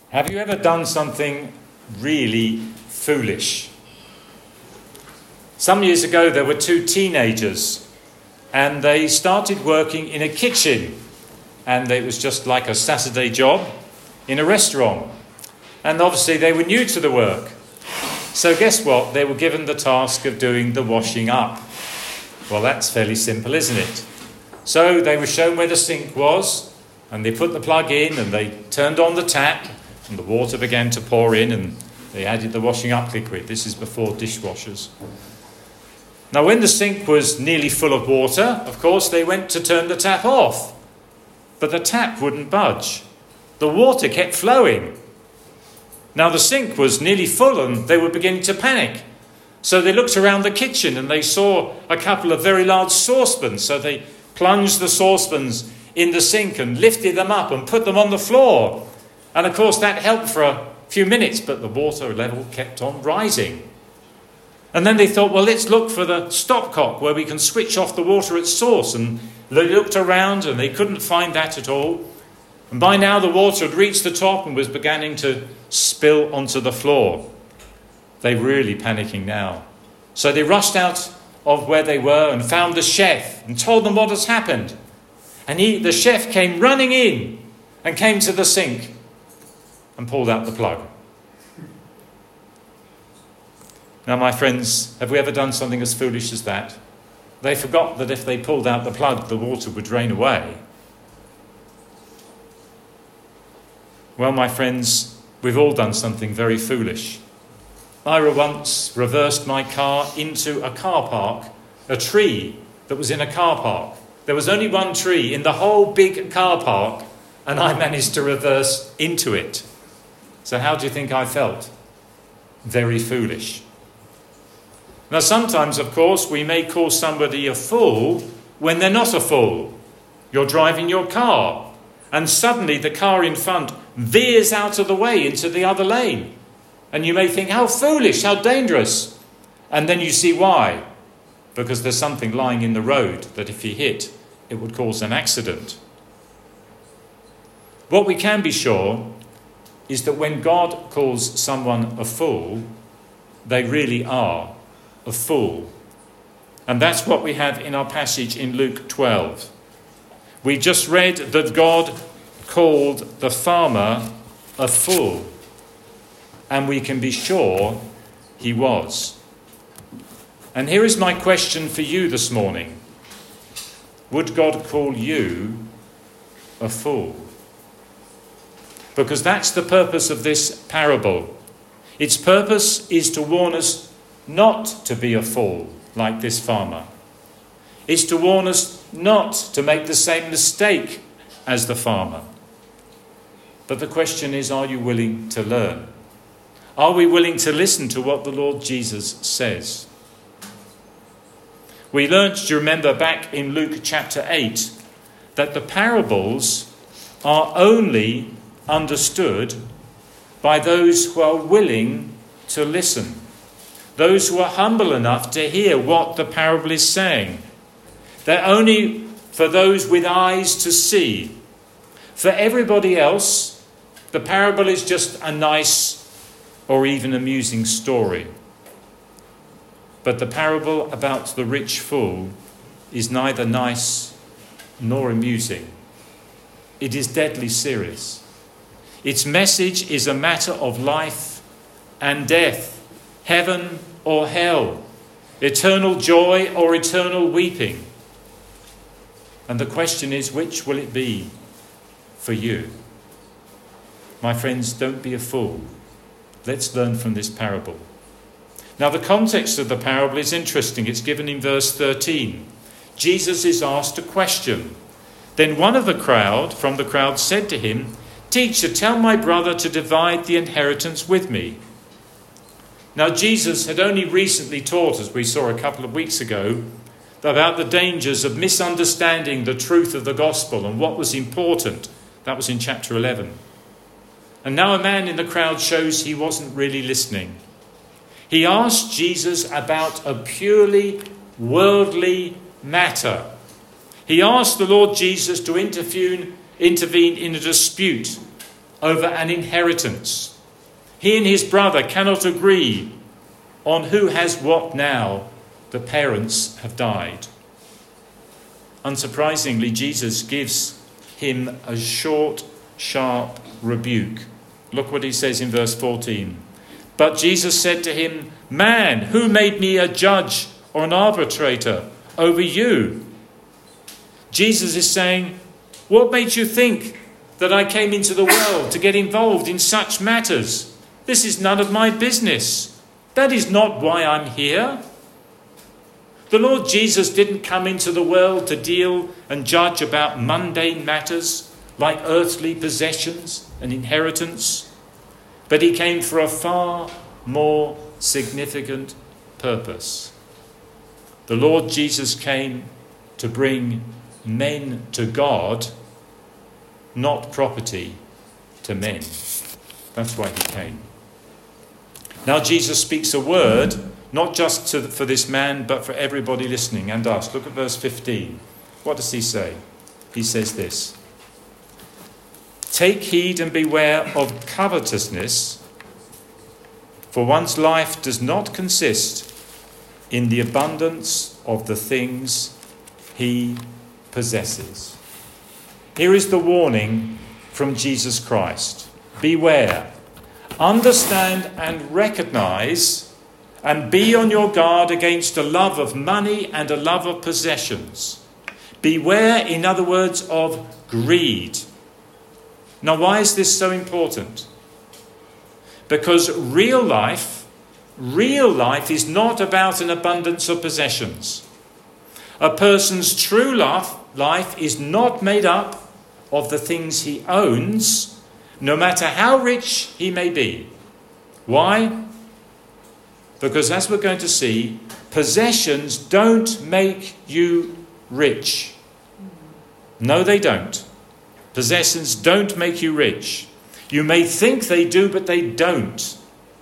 Have you ever done something really foolish? Some years ago there were two teenagers and they started working in a kitchen, and it was just like a Saturday job in a restaurant. And obviously they were new to the work. So guess what? They were given the task of doing the washing up. Well, that's fairly simple, isn't it? So they were shown where the sink was, and they put the plug in and they turned on the tap, and the water began to pour in, and they added the washing up liquid. This is before dishwashers. Now, when the sink was nearly full of water, of course, they went to turn the tap off. But the tap wouldn't budge. The water kept flowing. Now, the sink was nearly full and they were beginning to panic. So they looked around the kitchen and they saw a couple of very large saucepans. So they plunged the saucepans in the sink and lifted them up and put them on the floor. And of course, that helped for a few minutes, but the water level kept on rising. And then they thought, well, let's look for the stopcock where we can switch off the water at source. And they looked around and they couldn't find that at all. And by now the water had reached the top and was beginning to spill onto the floor. They were really panicking now. So they rushed out of where they were and found the chef and told them what has happened. And the chef came running in and came to the sink and pulled out the plug. Now, my friends, have we ever done something as foolish as that? They forgot that if they pulled out the plug, the water would drain away. Well, my friends, we've all done something very foolish. I once reversed my car into a car park, a tree that was in a car park. There was only one tree in the whole big car park, and I managed to reverse into it. So how do you think I felt? Very foolish. Now, sometimes, of course, we may call somebody a fool when they're not a fool. You're driving your car, and suddenly the car in front veers out of the way into the other lane. And you may think, how foolish, how dangerous. And then you see why. Because there's something lying in the road that if you hit, it would cause an accident. What we can be sure is that when God calls someone a fool, they really are a fool. And that's what we have in our passage in Luke 12. We just read that God called the farmer a fool. And we can be sure he was. And here is my question for you this morning. Would God call you a fool? Because that's the purpose of this parable. Its purpose is to warn us not to be a fool like this farmer. It's to warn us not to make the same mistake as the farmer. But the question is, are you willing to learn? Are we willing to listen to what the Lord Jesus says? We learned, do you remember, back in Luke chapter 8, that the parables are only understood by those who are willing to listen. Those who are humble enough to hear what the parable is saying. They're only for those with eyes to see. For everybody else, the parable is just a nice or even amusing story. But the parable about the rich fool is neither nice nor amusing. It is deadly serious. Its message is a matter of life and death, heaven or hell, eternal joy or eternal weeping. And the question is, which will it be for you? My friends, don't be a fool. Let's learn from this parable. Now, the context of the parable is interesting. It's given in verse 13. Jesus is asked a question. Then one of the crowd said to him, "Teacher, tell my brother to divide the inheritance with me." Now, Jesus had only recently taught, as we saw a couple of weeks ago, about the dangers of misunderstanding the truth of the gospel and what was important. That was in chapter 11. And now a man in the crowd shows he wasn't really listening. He asked Jesus about a purely worldly matter. He asked the Lord Jesus to intervene in a dispute over an inheritance. He and his brother cannot agree on who has what now. The parents have died. Unsurprisingly, Jesus gives him a short, sharp rebuke. Look what he says in verse 14. But Jesus said to him, "Man, who made me a judge or an arbitrator over you?" Jesus is saying, what made you think that I came into the world to get involved in such matters? This is none of my business. That is not why I'm here. The Lord Jesus didn't come into the world to deal and judge about mundane matters like earthly possessions and inheritance, but he came for a far more significant purpose. The Lord Jesus came to bring men to God, not property to men. That's why he came. Now Jesus speaks a word, not just for this man, but for everybody listening and us. Look at verse 15. What does he say? He says this: "Take heed and beware of covetousness, for one's life does not consist in the abundance of the things he possesses." Here is the warning from Jesus Christ. Beware. Understand and recognize and be on your guard against a love of money and a love of possessions. Beware, in other words, of greed. Now, why is this so important? Because real life is not about an abundance of possessions. A person's true life is not made up of the things he owns, no matter how rich he may be. Why? Because, as we're going to see, possessions don't make you rich. No, they don't. Possessions don't make you rich. You may think they do, but they don't.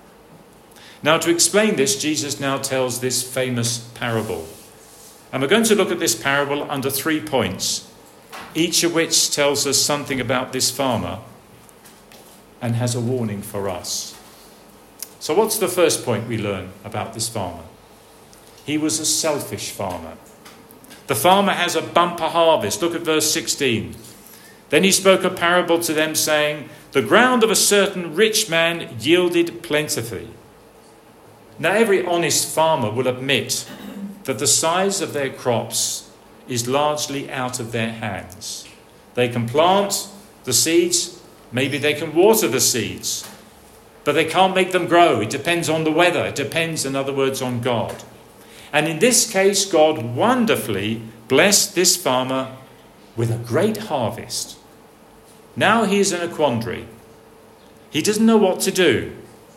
Now, to explain this, Jesus now tells this famous parable. And we're going to look at this parable under 3 points, each of which tells us something about this farmer and has a warning for us. So what's the first point we learn about this farmer? He was a selfish farmer. The farmer has a bumper harvest. Look at verse 16. Then he spoke a parable to them, saying, "The ground of a certain rich man yielded plentifully." Now, every honest farmer will admit that the size of their crops is largely out of their hands. They can plant the seeds, maybe they can water the seeds, but they can't make them grow. It depends on the weather. It depends, in other words, on God. And in this case, God wonderfully blessed this farmer with a great harvest. Now he is in a quandary. He doesn't know what to do.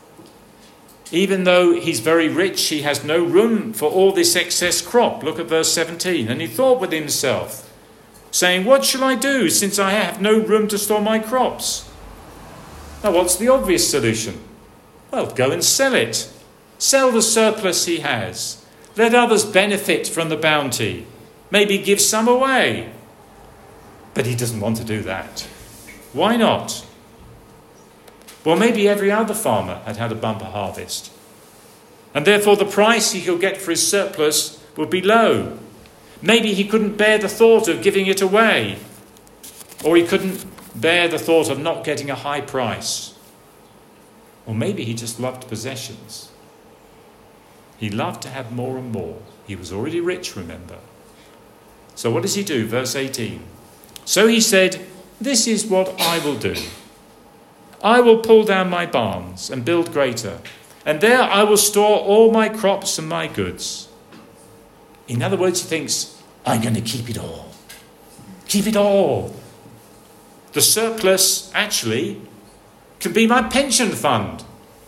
Even though he's very rich, he has no room for all this excess crop. Look at verse 17. And he thought with himself, saying, "What shall I do, since I have no room to store my crops?" Now, what's the obvious solution? Well, go and sell it. Sell the surplus he has. Let others benefit from the bounty. Maybe give some away. But he doesn't want to do that. Why not? Well, maybe every other farmer had had a bumper harvest, and therefore the price he could get for his surplus would be low. Maybe he couldn't bear the thought of giving it away, or he couldn't bear the thought of not getting a high price. Or maybe he just loved possessions. He loved to have more and more. He was already rich, remember. So what does he do? Verse 18. So he said, "This is what I will do. I will pull down my barns and build greater, and there I will store all my crops and my goods." In other words, he thinks, I'm going to keep it all. Keep it all. The surplus actually can be my pension fund.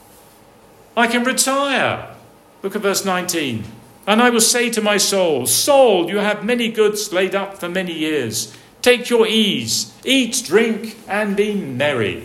I can retire. Look at verse 19. "And I will say to my soul, Soul, you have many goods laid up for many years. Take your ease, eat, drink, and be merry."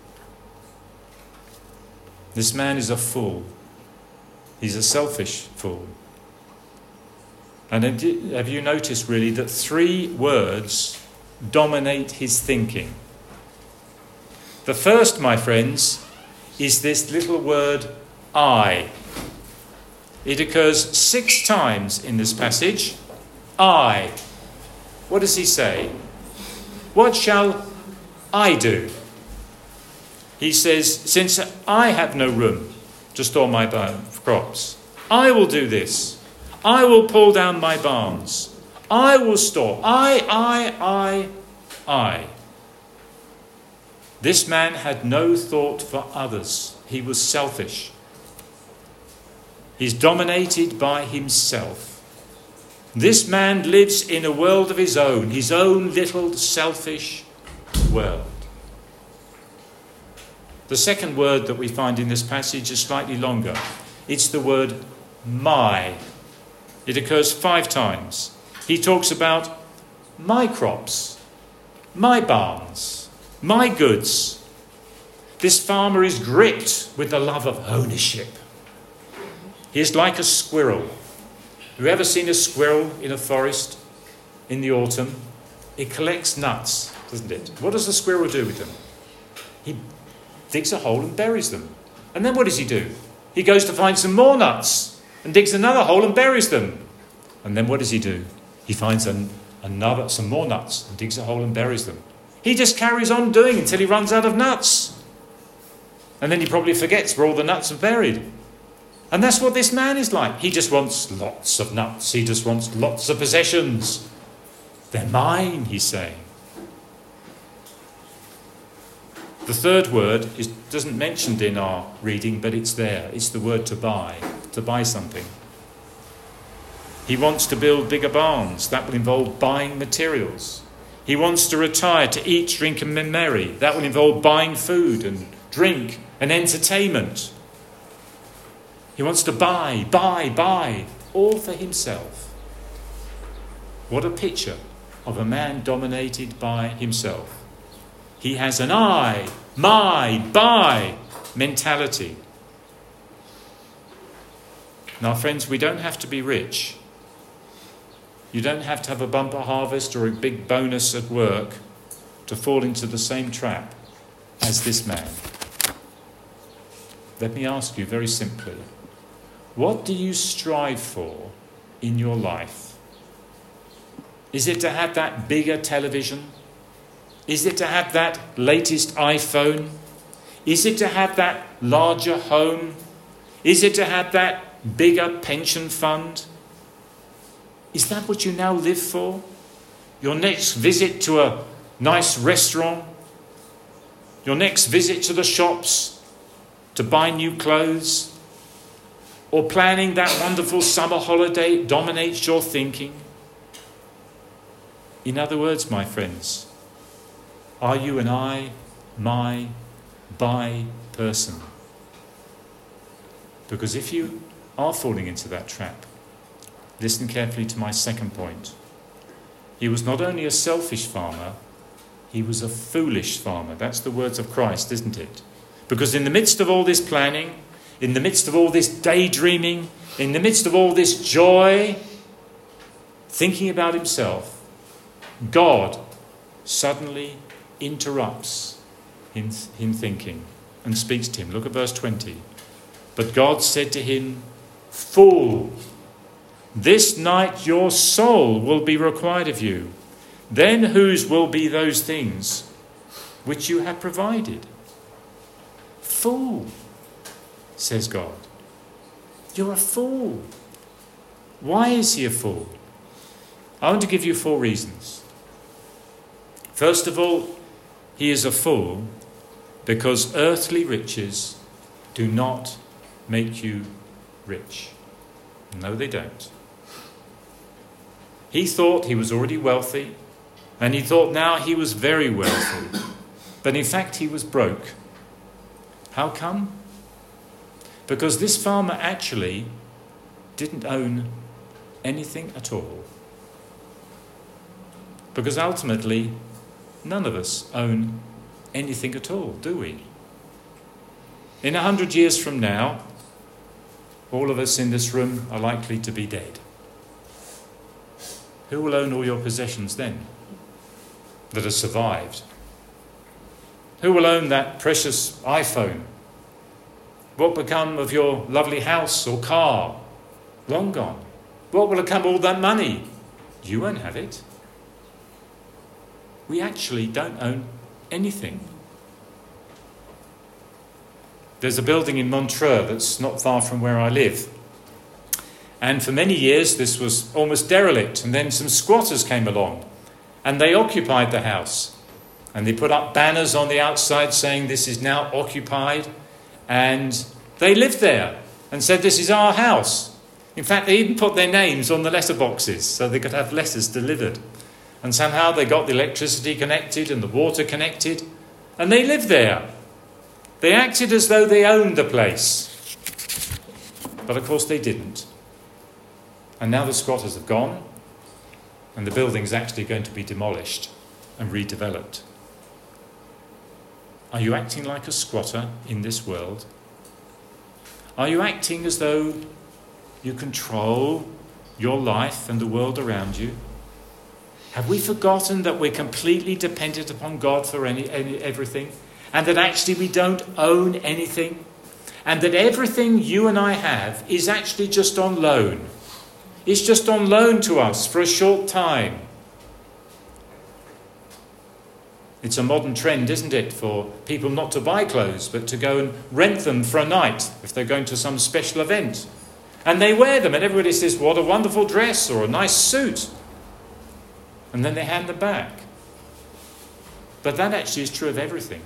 This man is a fool. He's a selfish fool. And have you noticed really that 3 words dominate his thinking? The first, my friends, is this little word I. It occurs 6 times in this passage. I. What does he say? What shall I do? He says, since I have no room to store my crops, I will do this. I will pull down my barns. I will store. I. This man had no thought for others. He was selfish. He's dominated by himself. This man lives in a world of his own little selfish world. The second word that we find in this passage is slightly longer. It's the word my. It occurs 5 times. He talks about my crops, my barns, my goods. This farmer is gripped with the love of ownership. He is like a squirrel. Have you ever seen a squirrel in a forest in the autumn? It collects nuts, doesn't it? What does the squirrel do with them? He digs a hole and buries them. And then what does he do? He goes to find some more nuts and digs another hole and buries them. And then what does he do? He finds some more nuts and digs a hole and buries them. He just carries on doing until he runs out of nuts. And then he probably forgets where all the nuts are buried. And that's what this man is like. He just wants lots of nuts. He just wants lots of possessions. They're mine, he's saying. The third word doesn't mentioned in our reading, but it's there. It's the word to buy something. He wants to build bigger barns. That will involve buying materials. He wants to retire to eat, drink and be merry. That will involve buying food and drink and entertainment. He wants to buy, all for himself. What a picture of a man dominated by himself. He has an I, my, buy mentality. Now, friends, we don't have to be rich. You don't have to have a bumper harvest or a big bonus at work to fall into the same trap as this man. Let me ask you very simply, what do you strive for in your life? Is it to have that bigger television? Is it to have that latest iPhone? Is it to have that larger home? Is it to have that bigger pension fund? Is that what you now live for? Your next visit to a nice restaurant? Your next visit to the shops to buy new clothes? Or planning that wonderful summer holiday dominates your thinking? In other words, my friends, are you an I, my, buy person? Because if you are falling into that trap, listen carefully to my second point. He was not only a selfish farmer, he was a foolish farmer. That's the words of Christ, isn't it? Because in the midst of all this planning, in the midst of all this daydreaming, in the midst of all this joy, thinking about himself, God suddenly interrupts him thinking and speaks to him. Look at verse 20. But God said to him, "Fool, this night your soul will be required of you. Then whose will be those things which you have provided?" Fool, says God. You're a fool. Why is he a fool? I want to give you 4 reasons. First of all, he is a fool because earthly riches do not make you rich. No, they don't. He thought he was already wealthy, and he thought now he was very wealthy. But in fact, he was broke. How come? Because this farmer actually didn't own anything at all. Because ultimately, none of us own anything at all, do we? In 100 years from now, all of us in this room are likely to be dead. Who will own all your possessions then that have survived? Who will own that precious iPhone? What will become of your lovely house or car? Long gone. What will become of all that money? You won't have it. We actually don't own anything. There's a building in Montreux that's not far from where I live. And for many years this was almost derelict. And then some squatters came along and they occupied the house. And they put up banners on the outside saying this is now occupied. And they lived there and said this is our house. In fact, they even put their names on the letterboxes so they could have letters delivered. And somehow they got the electricity connected and the water connected. And they lived there. They acted as though they owned the place. But of course they didn't. And now the squatters have gone. And the building's actually going to be demolished and redeveloped. Are you acting like a squatter in this world? Are you acting as though you control your life and the world around you? Have we forgotten that we're completely dependent upon God for everything? And that actually we don't own anything? And that everything you and I have is actually just on loan. It's just on loan to us for a short time. It's a modern trend, isn't it, for people not to buy clothes, but to go and rent them for a night if they're going to some special event. And they wear them and everybody says, what a wonderful dress or a nice suit. And then they hand them back. But that actually is true of everything.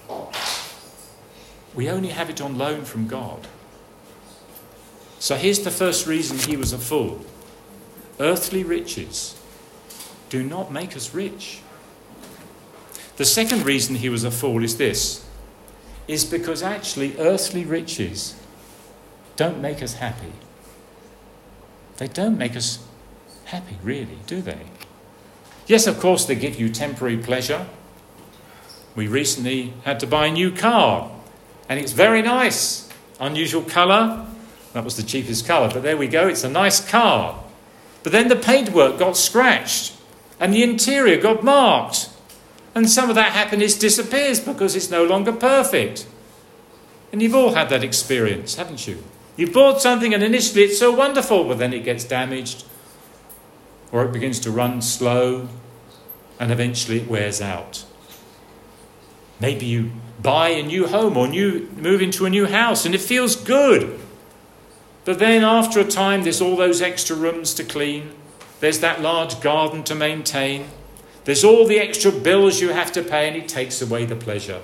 We only have it on loan from God. So here's the first reason he was a fool. Earthly riches do not make us rich. The second reason he was a fool is this, is because actually earthly riches don't make us happy. They don't make us happy, really, do they? Yes, of course, they give you temporary pleasure. We recently had to buy a new car, and it's very nice. Unusual colour. That was the cheapest colour, but there we go. It's a nice car. But then the paintwork got scratched, and the interior got marked. And some of that happiness disappears because it's no longer perfect. And you've all had that experience, haven't you? You bought something and initially it's so wonderful, but then it gets damaged, or it begins to run slow, and eventually it wears out. Maybe you buy a new home or move into a new house and it feels good. But then after a time there's all those extra rooms to clean. There's that large garden to maintain. There's all the extra bills you have to pay and it takes away the pleasure.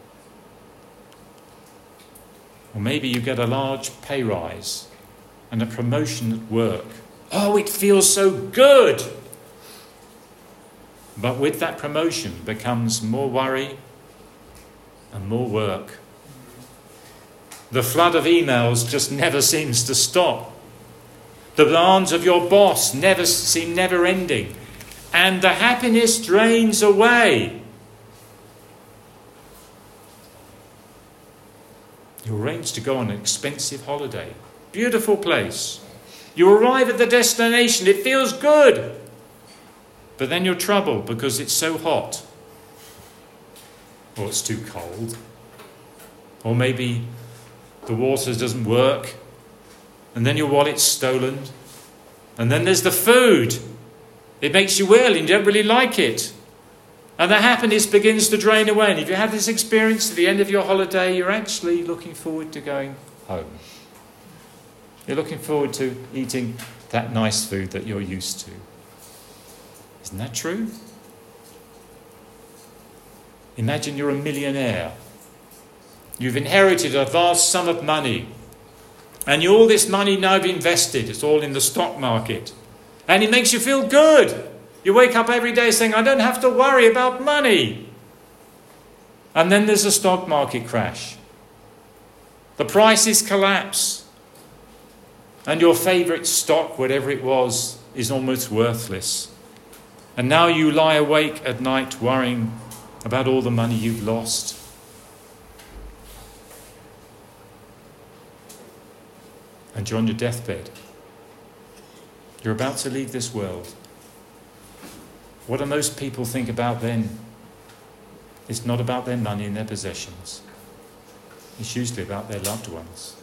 Or maybe you get a large pay rise and a promotion at work. Oh, it feels so good. But with that promotion becomes more worry and more work. The flood of emails just never seems to stop. The demands of your boss seem never ending. And the happiness drains away. You arrange to go on an expensive holiday. Beautiful place. You arrive at the destination. It feels good. But then you're troubled because it's so hot. Or it's too cold. Or maybe the water doesn't work. And then your wallet's stolen. And then there's the food. It makes you ill and you don't really like it. And the happiness begins to drain away. And if you have this experience at the end of your holiday, you're actually looking forward to going home. You're looking forward to eating that nice food that you're used to. Isn't that true? Imagine you're a millionaire. You've inherited a vast sum of money. And all this money now you've invested. It's all in the stock market. And it makes you feel good. You wake up every day saying, I don't have to worry about money. And then there's a stock market crash. The prices collapse. And your favourite stock, whatever it was, is almost worthless. And now you lie awake at night worrying about all the money you've lost. And you're on your deathbed. You're about to leave this world. What do most people think about then? It's not about their money and their possessions. It's usually about their loved ones.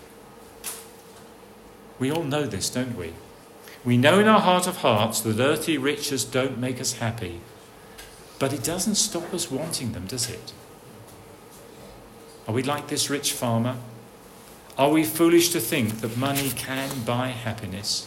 We all know this, don't we? We know in our heart of hearts that earthly riches don't make us happy, but it doesn't stop us wanting them, does it? Are we like this rich farmer? Are we foolish to think that money can buy happiness?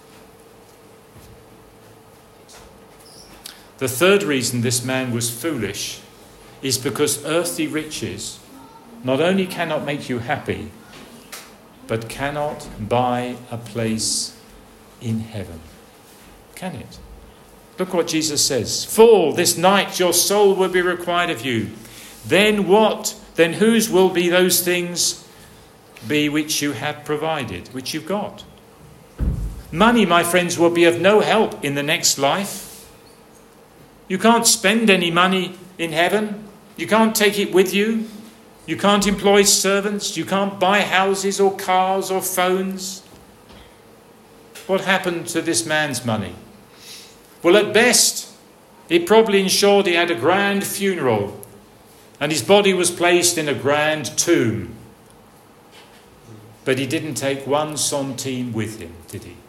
The third reason this man was foolish is because earthly riches not only cannot make you happy, but cannot buy a place in heaven. Can it? Look what Jesus says. "For this night your soul will be required of you. Then what? Then whose will be those things be which you have provided, which you've got?" Money, my friends, will be of no help in the next life. You can't spend any money in heaven. You can't take it with you. You can't employ servants. You can't buy houses or cars or phones. What happened to this man's money? Well, at best, it probably ensured he had a grand funeral and his body was placed in a grand tomb. But he didn't take one centime with him, did he?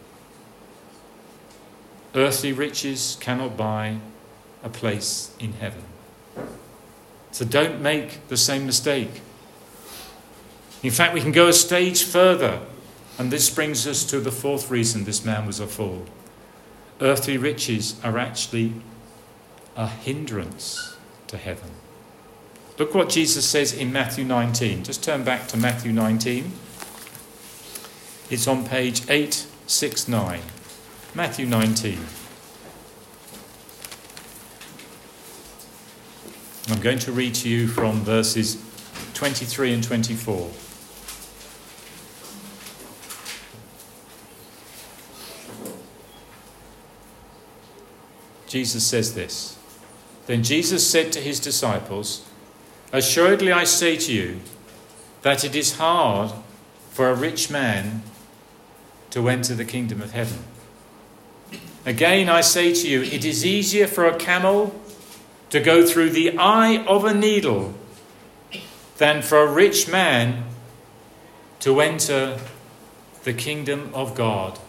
Earthly riches cannot buy a place in heaven. So don't make the same mistake. In fact, we can go a stage further, and this brings us to the fourth reason this man was a fool. Earthly riches are actually a hindrance to heaven. Look what Jesus says in Matthew 19. Just turn back to Matthew 19. It's on page 869. Matthew 19. I'm going to read to you from verses 23 and 24. Jesus says this. Then Jesus said to his disciples, "Assuredly I say to you that it is hard for a rich man to enter the kingdom of heaven. Again I say to you, it is easier for a camel to go through the eye of a needle than for a rich man to enter the kingdom of God."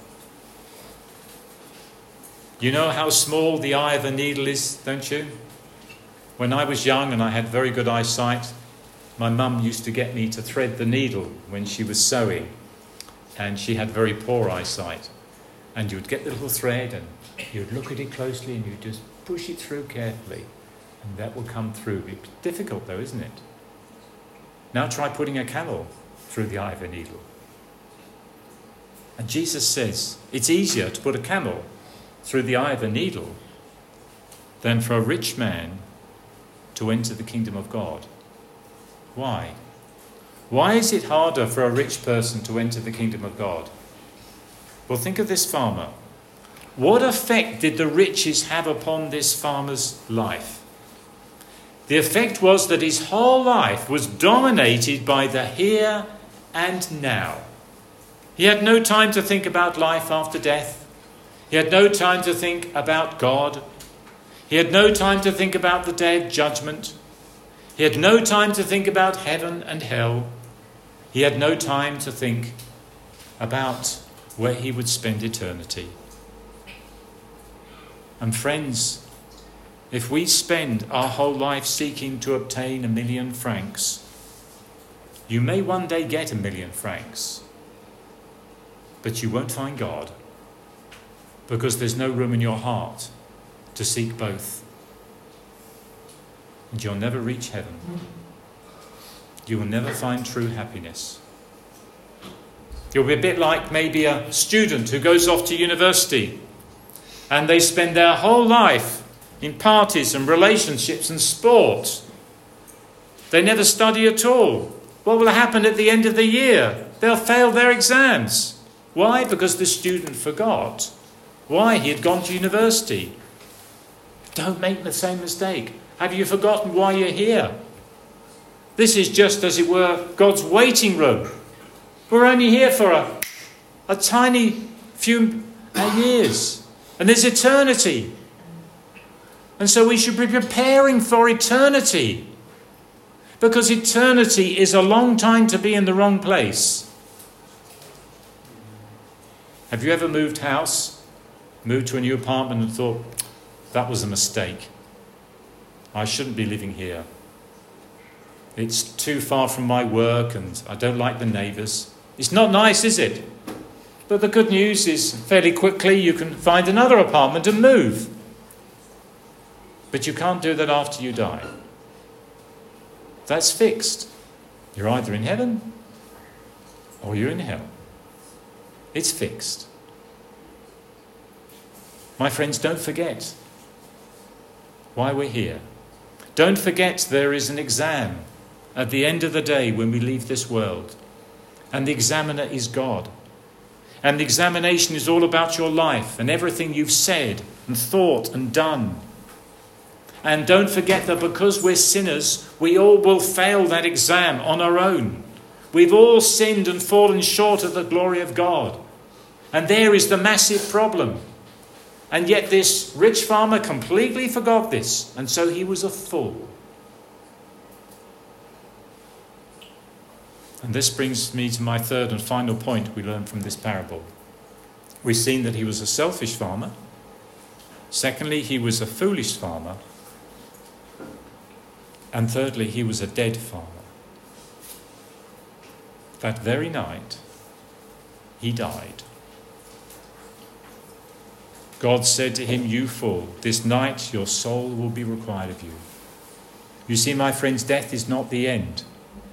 You know how small the eye of a needle is, don't you? When I was young and I had very good eyesight, my mum used to get me to thread the needle when she was sewing, and she had very poor eyesight. And you would get the little thread and you'd look at it closely and you'd just push it through carefully, and that will come through. It's difficult though, isn't it? Now try putting a camel through the eye of a needle. And Jesus says it's easier to put a camel through the eye of a needle than for a rich man to enter the kingdom of God. Why? Why is it harder for a rich person to enter the kingdom of God? Well, think of this farmer. What effect did the riches have upon this farmer's life? The effect was that his whole life was dominated by the here and now. He had no time to think about life after death. He had no time to think about God. He had no time to think about the day of judgment. He had no time to think about heaven and hell. He had no time to think about where he would spend eternity. And friends, if we spend our whole life seeking to obtain 1,000,000 francs, you may one day get 1,000,000 francs, but you won't find God, because there's no room in your heart to seek both. And you'll never reach heaven. You will never find true happiness. You'll be a bit like maybe a student who goes off to university and they spend their whole life in parties and relationships and sport. They never study at all. What will happen at the end of the year? They'll fail their exams. Why? Because the student forgot why he had gone to university. Don't make the same mistake. Have you forgotten why you're here? This is just, as it were, God's waiting room. We're only here for a tiny few years. And there's eternity. And so we should be preparing for eternity. Because eternity is a long time to be in the wrong place. Have you ever moved house, moved to a new apartment and thought, that was a mistake. I shouldn't be living here. It's too far from my work and I don't like the neighbours. It's not nice, is it? But the good news is fairly quickly you can find another apartment and move. But you can't do that after you die. That's fixed. You're either in heaven or you're in hell. It's fixed. My friends, don't forget why we're here. Don't forget there is an exam at the end of the day when we leave this world. And the examiner is God. And the examination is all about your life and everything you've said and thought and done. And don't forget that because we're sinners, we all will fail that exam on our own. We've all sinned and fallen short of the glory of God. And there is the massive problem. And yet this rich farmer completely forgot this. And so he was a fool. And this brings me to my third and final point we learn from this parable. We've seen that he was a selfish farmer. Secondly, he was a foolish farmer. And thirdly, he was a dead farmer. That very night, he died. God said to him, "You fool, this night your soul will be required of you." You see, my friends, death is not the end.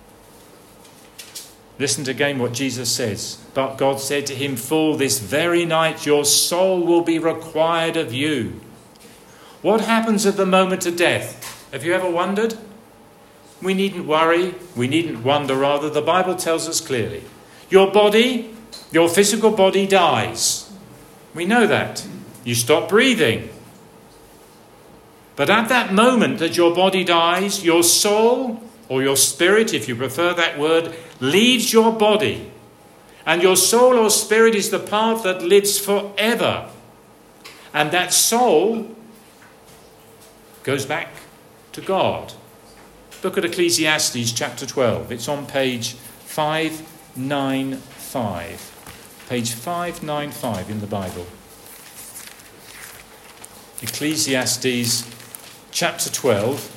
Listen to again what Jesus says. But God said to him, "Fool, this very night your soul will be required of you." What happens at the moment of death? Have you ever wondered? We needn't worry. We needn't wonder, rather. The Bible tells us clearly. Your body, your physical body dies. We know that. You stop breathing. But at that moment that your body dies, your soul, or your spirit, if you prefer that word, leaves your body. And your soul or spirit is the part that lives forever. And that soul goes back to God. Look at Ecclesiastes chapter 12. It's on page 595. Page 595 in the Bible. Ecclesiastes chapter 12.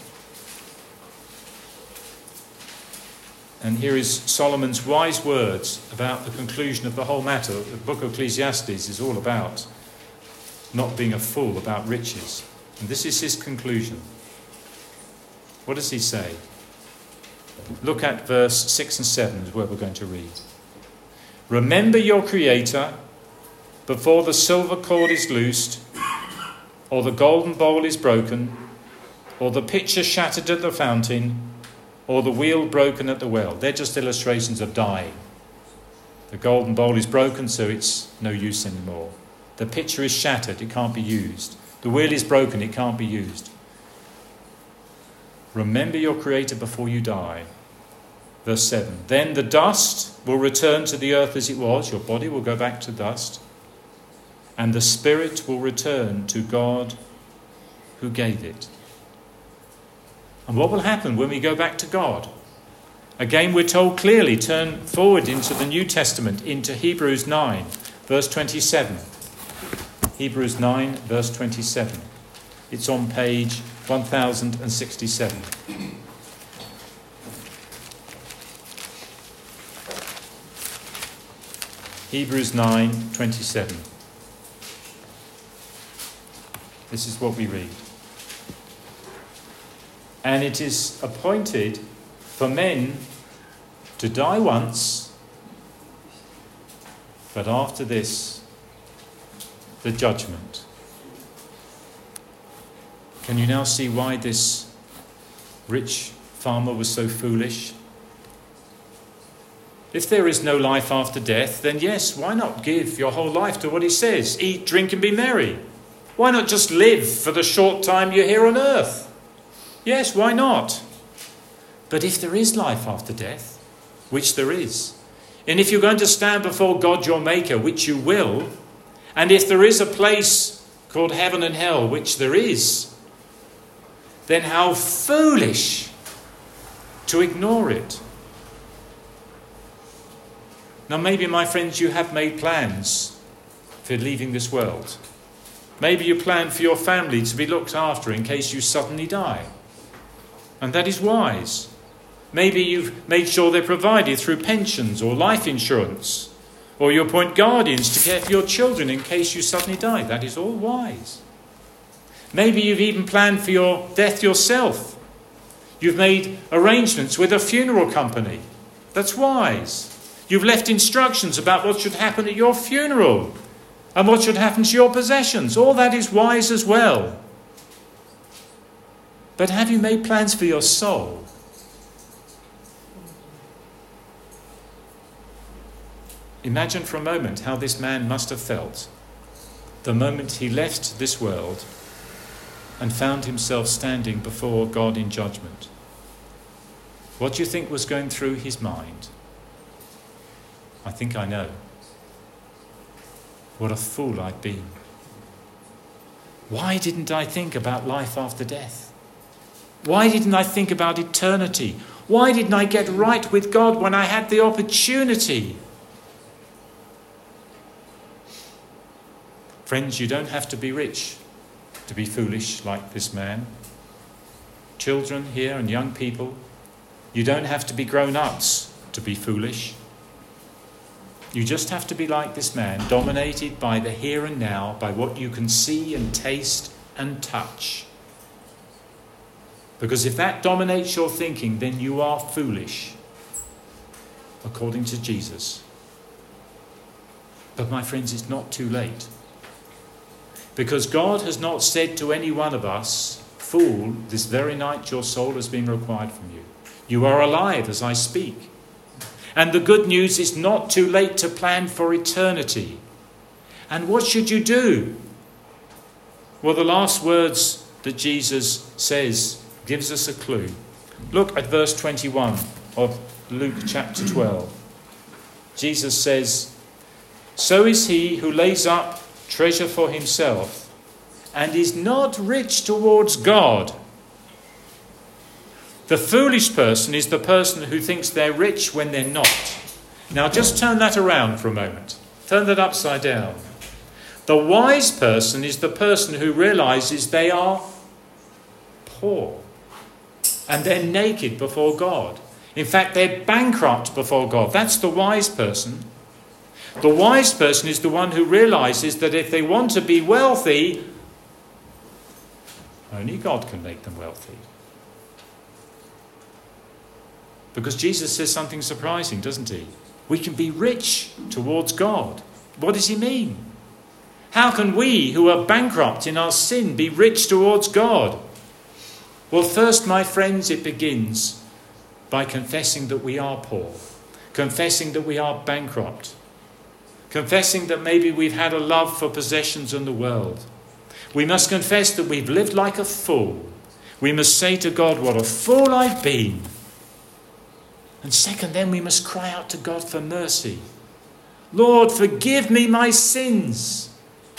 And here is Solomon's wise words about the conclusion of the whole matter. The book of Ecclesiastes is all about not being a fool about riches. And this is his conclusion. What does he say? Look at verse 6 and 7 is where we're going to read. Remember your Creator before the silver cord is loosed, or the golden bowl is broken, or the pitcher shattered at the fountain, or the wheel broken at the well. They're just illustrations of dying. The golden bowl is broken, so it's no use anymore. The pitcher is shattered, it can't be used. The wheel is broken, it can't be used. Remember your Creator before you die. Verse 7. Then the dust will return to the earth as it was. Your body will go back to dust. And the spirit will return to God who gave it. And what will happen when we go back to God? Again, we're told clearly, turn forward into the New Testament, into Hebrews 9, verse 27. Hebrews 9, verse 27. It's on page 1067. Hebrews 9:27. This is what we read. And it is appointed for men to die once, but after this, the judgment. Can you now see why this rich farmer was so foolish? If there is no life after death, then yes, why not give your whole life to what he says? Eat, drink and be merry. Why not just live for the short time you're here on earth? Yes, why not? But if there is life after death, which there is, and if you're going to stand before God your Maker, which you will, and if there is a place called heaven and hell, which there is, then how foolish to ignore it. Now maybe, my friends, you have made plans for leaving this world. Maybe you plan for your family to be looked after in case you suddenly die. And that is wise. Maybe you've made sure they're provided through pensions or life insurance. Or you appoint guardians to care for your children in case you suddenly die. That is all wise. Maybe you've even planned for your death yourself. You've made arrangements with a funeral company. That's wise. You've left instructions about what should happen at your funeral and what should happen to your possessions. All that is wise as well. But have you made plans for your soul? Imagine for a moment how this man must have felt the moment he left this world and found himself standing before God in judgment. What do you think was going through his mind? I think I know. What a fool I've been. Why didn't I think about life after death? Why didn't I think about eternity? Why didn't I get right with God when I had the opportunity? Friends, you don't have to be rich to be foolish like this man. Children here and young people, you don't have to be grown-ups to be foolish. You just have to be like this man, dominated by the here and now, by what you can see and taste and touch. Because if that dominates your thinking, then you are foolish, according to Jesus. But my friends, it's not too late. Because God has not said to any one of us, "Fool, this very night your soul is being required from you." You are alive as I speak. And the good news is not too late to plan for eternity. And what should you do? Well, the last words that Jesus says gives us a clue. Look at verse 21 of Luke chapter 12. Jesus says, "So is he who lays up treasure for himself and is not rich towards God." The foolish person is the person who thinks they're rich when they're not. Now just turn that around for a moment. Turn that upside down. The wise person is the person who realizes they are poor and they're naked before God. In fact, they're bankrupt before God. That's the wise person. The wise person is the one who realizes that if they want to be wealthy, only God can make them wealthy. Because Jesus says something surprising, doesn't he? We can be rich towards God. What does he mean? How can we, who are bankrupt in our sin, be rich towards God? Well, first, my friends, it begins by confessing that we are poor, confessing that we are bankrupt, confessing that maybe we've had a love for possessions in the world. We must confess that we've lived like a fool. We must say to God, "What a fool I've been." And second, then we must cry out to God for mercy. "Lord, forgive me my sins."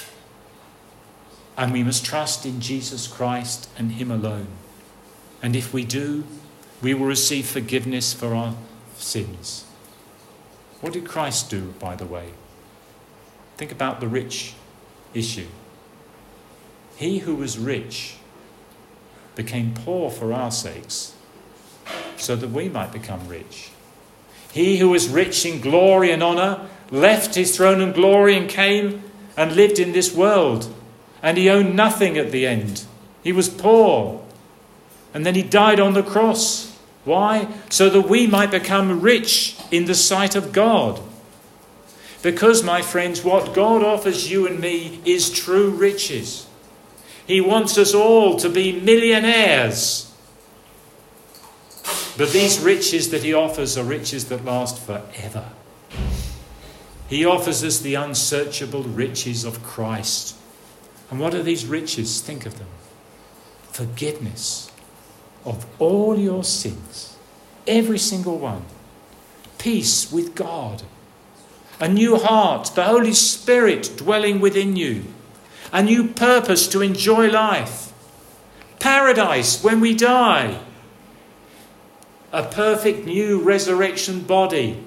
And we must trust in Jesus Christ and him alone. And if we do, we will receive forgiveness for our sins. What did Christ do, by the way? Think about the rich issue. He who was rich became poor for our sakes, so that we might become rich. He who was rich in glory and honour left his throne and glory and came and lived in this world. And he owned nothing at the end. He was poor. And then he died on the cross. Why? So that we might become rich in the sight of God. Because, my friends, what God offers you and me is true riches. He wants us all to be millionaires. But these riches that he offers are riches that last forever. He offers us the unsearchable riches of Christ. And what are these riches? Think of them. Forgiveness of all your sins. Every single one. Peace with God. A new heart, the Holy Spirit dwelling within you. A new purpose to enjoy life. paradise when we die, a perfect new resurrection body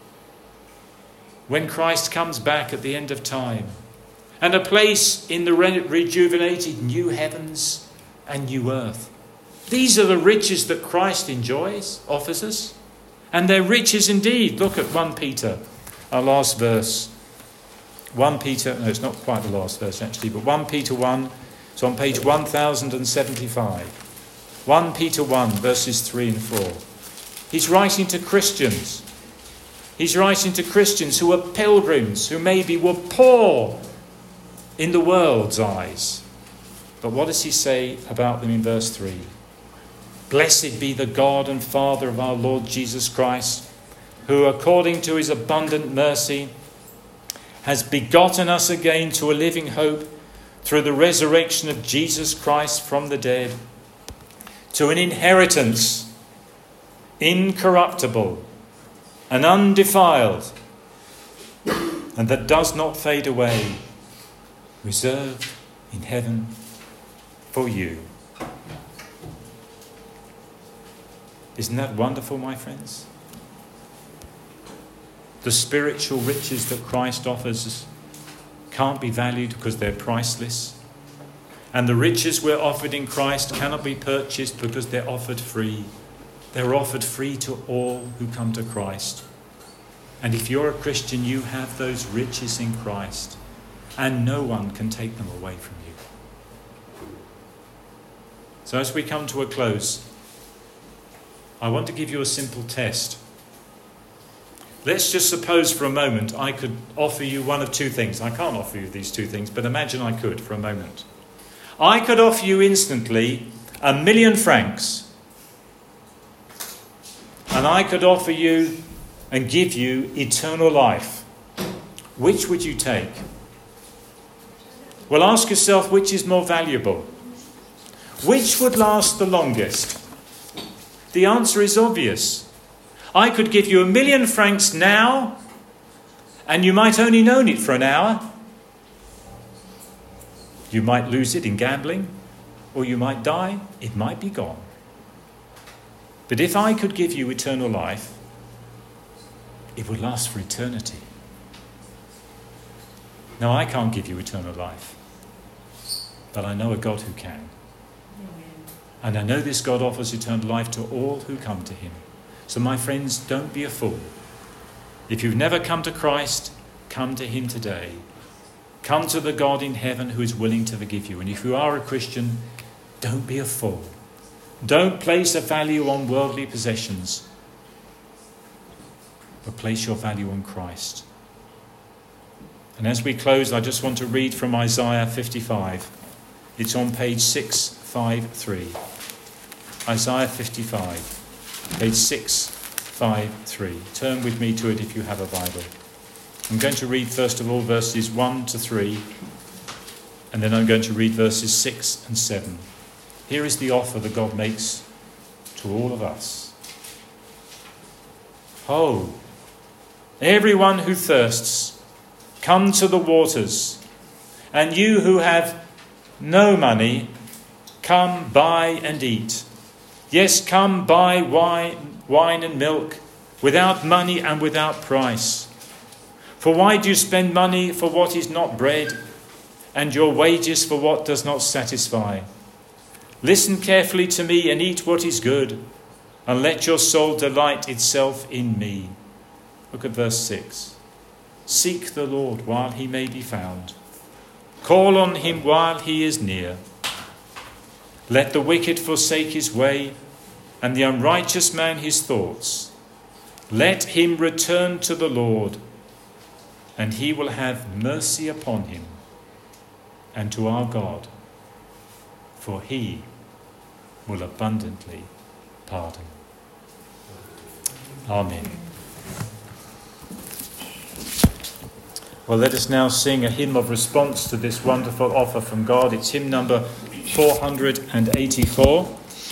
when Christ comes back at the end of time, and a place in the rejuvenated new heavens and new earth. These are the riches that Christ offers us. And they're riches indeed. Look at 1 Peter, our last verse. 1 Peter, no, it's not quite the last verse actually, but 1 Peter 1, it's on page 1075. 1 Peter 1, verses 3 and 4. He's writing to Christians. He's writing to Christians who are pilgrims, who maybe were poor in the world's eyes. But what does he say about them in verse 3? Blessed be the God and Father of our Lord Jesus Christ, who according to his abundant mercy has begotten us again to a living hope through the resurrection of Jesus Christ from the dead, to an inheritance incorruptible and undefiled, and that does not fade away, reserved in heaven for you. Isn't that wonderful, my friends? The spiritual riches that Christ offers us can't be valued because they're priceless. And the riches we're offered in Christ cannot be purchased because they're offered free. They're offered free to all who come to Christ. And if you're a Christian, you have those riches in Christ, and no one can take them away from you. So as we come to a close, I want to give you a simple test. Let's just suppose for a moment I could offer you one of two things. I can't offer you these two things, but imagine I could for a moment. I could offer you instantly 1 million francs. And I could offer you and give you eternal life. Which would you take? Well, ask yourself, which is more valuable? Which would last the longest? The answer is obvious. I could give you 1 million francs now, and you might only own it for an hour. You might lose it in gambling, or you might die. It might be gone. But if I could give you eternal life, it would last for eternity. Now, I can't give you eternal life, but I know a God who can. And I know this God offers eternal life to all who come to him. So my friends, don't be a fool. If you've never come to Christ, come to him today. Come to the God in heaven who is willing to forgive you. And if you are a Christian, don't be a fool. Don't place a value on worldly possessions, but place your value on Christ. And as we close, I just want to read from Isaiah 55. It's on page 653. Isaiah 55, page 653. Turn with me to it if you have a Bible. I'm going to read first of all verses 1 to 3, and then I'm going to read verses 6 and 7. Here is the offer that God makes to all of us. Ho, everyone who thirsts, come to the waters, and you who have no money, come buy and eat. Yes, come buy wine and milk, without money and without price. For why do you spend money for what is not bread, and your wages for what does not satisfy? Listen carefully to me and eat what is good, and let your soul delight itself in me. Look at verse 6. Seek the Lord while he may be found. Call on him while he is near. Let the wicked forsake his way, and the unrighteous man his thoughts. Let him return to the Lord, and he will have mercy upon him, and to our God, for he will abundantly pardon. Amen. Well, let us now sing a hymn of response to this wonderful offer from God. It's hymn number 484.